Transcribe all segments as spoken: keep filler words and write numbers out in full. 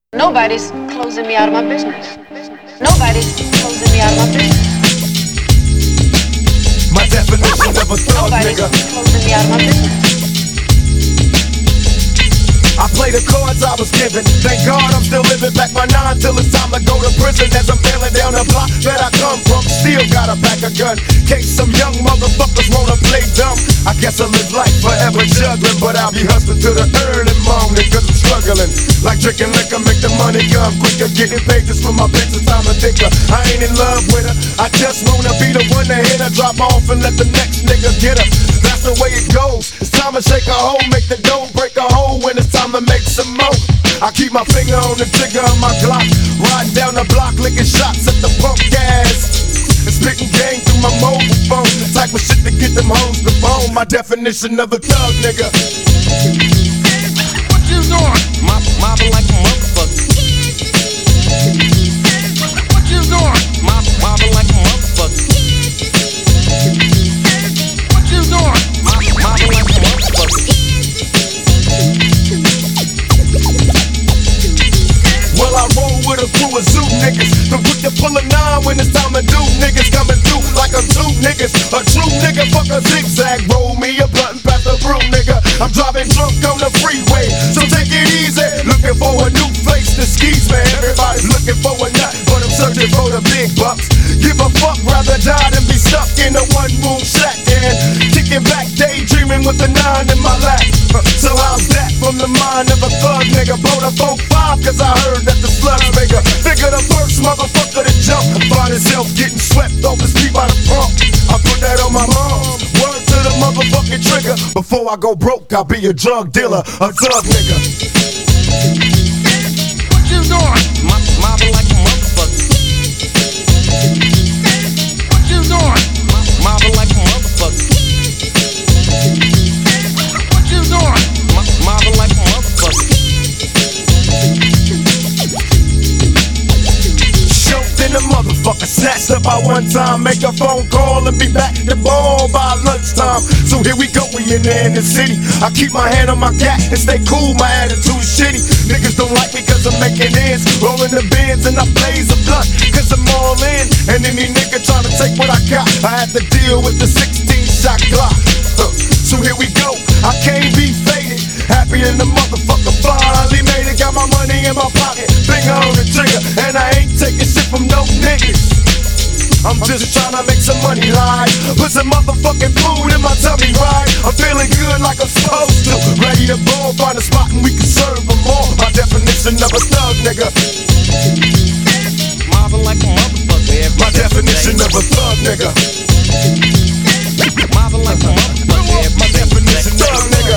Nobody's closing me out of my business. Nobody's closing me out of my business. My definition of a thug, Nobody's nigga. closing me out of my business. I play the cards I was given. Thank God I'm still living back my nine till it's time to go to prison. As I'm bailing down the block that I come from, still got a pack of gun. Case some young motherfuckers wanna play dumb. I guess I live life forever juggling, but I'll be hustling till the early morning, cause I'm struggling. Like drinking liquor, make the money come quicker. Getting paid just for my bitch, it's time to think her. I ain't in love with her, I just wanna be the one to hit her. Drop off and let the next nigga get her. That's the way it goes. It's time to shake a hole, make the dough, break a hole when it's time to make some more. I keep my finger on the trigger of my Glock, riding down the block, licking shots at the pump gas, and spitting game through my mobile phone. The type of shit to get them hoes to bone. My definition of a thug, nigga. What you doing? Mop, mobbing like a motherfucker. What you doing? Mop, mobbing like a motherfucker. What you doing? Mop, mobbing like a motherfucker. Well, I roll with a crew of zoo niggas. Then put the pull a nine when it's time to do. Niggas coming through like I'm two niggas. A true nigga, fuck a zigzag. Roll me a blunt and pass the brew, nigga. I'm driving drunk on the freeway, so take it easy. Looking for a new face to skis, man. Everybody's looking for a nut, but I'm searching for the big bucks. Give a fuck, rather die than be stuck in a one room shack. And kicking back, daydreaming with a nine in my lap. So how's that from the mind of a thug nigga? Blow the four five, cause I heard that the slugs bigger. Figure the first motherfucker to jump, find himself getting swept off his feet by the pump. I put that on my mom. Word to the motherfucking trigger. Before I go broke, I'll be a drug dealer, a thug nigga. What you doing? Mop, mobbing like a motherfucker. What you doing? Mop, mobbing like a motherfucker. What you doing? Mop, mobbing like a motherfucker. Choked in the motherfucker, snatched up by one time. Make a phone call and be back to ball by lunchtime. So here we go, we in the inner city. I keep my hand on my gat and stay cool, my attitude shitty. Niggas don't like me cause I'm making ends, rolling the bins and I blaze a blunt cause I'm all in. And any nigga trying to take what I got, I had to deal with the sixteen shot Glock. Huh. So here we go, I can't be faded. Happy in the motherfucker, finally made it. Got my money in my pocket, finger on the trigger, and I ain't taking shit from no niggas. I'm just tryna make some money, right? Put some motherfucking food in my tummy, right? I'm feeling good like I'm supposed to. Ready to ball, find a spot and we can serve them all. My definition of a thug, nigga. Mobbing like a motherfucker. My definition of a thug, nigga. Mobbing like a motherfucker. My definition of a nigga.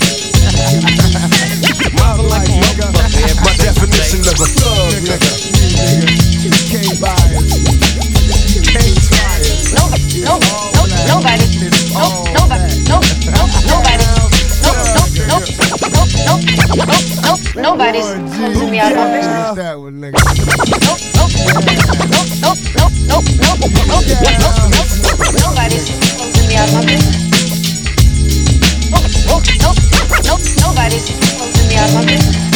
Mobbing like a motherfucker. My definition of a thug, nigga. You can't buy it. You can't try it. No, no, no, nobody. No, nobody. No, no, nobody. No, no, no, no, no, no, no, nobody's closing me out of my business. That one, nigga. No, no, no, no, no, no, no, no, no, no, nobody's closing me out of my business. No, no, no, no, nobody's closing me out of my business.